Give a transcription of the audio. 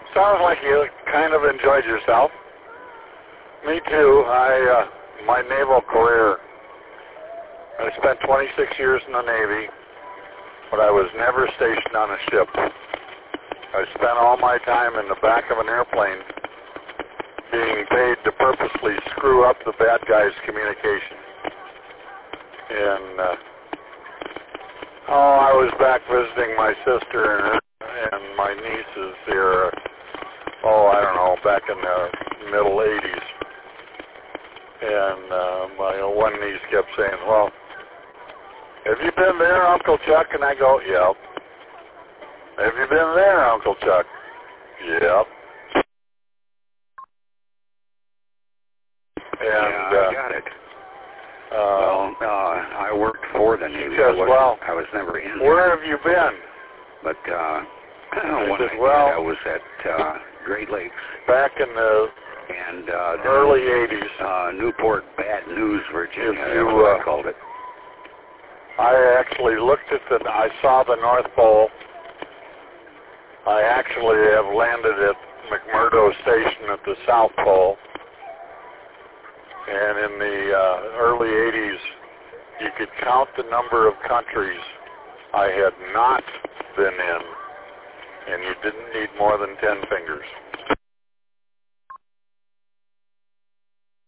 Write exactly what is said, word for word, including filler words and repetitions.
Sounds like you kind of enjoyed yourself. Me too. I, uh, my naval career, I spent twenty-six years in the Navy, but I was never stationed on a ship. I spent all my time in the back of an airplane being paid to purposely screw up the bad guys' communication. And, uh, oh, I was back visiting my sister and her, and my nieces here, oh, I don't know, back in the middle eighties. And uh, my one niece kept saying, well, have you been there, Uncle Chuck? And I go, yep. Have you been there, Uncle Chuck? Yep. And, yeah, I got it. Uh, well, uh, I worked for the Navy. Says, I, wasn't, well, I was never in where there. have you been? But uh, when said, I well, did, I was at uh, Great Lakes. Back in the and uh, early eighties. Uh, Newport Bad News, Virginia, If you, that's what uh, I called it. I actually looked at the, I saw the North Pole. I actually have landed at McMurdo Station at the South Pole. And in the uh, early eighties, you could count the number of countries I had not been in, and you didn't need more than ten fingers.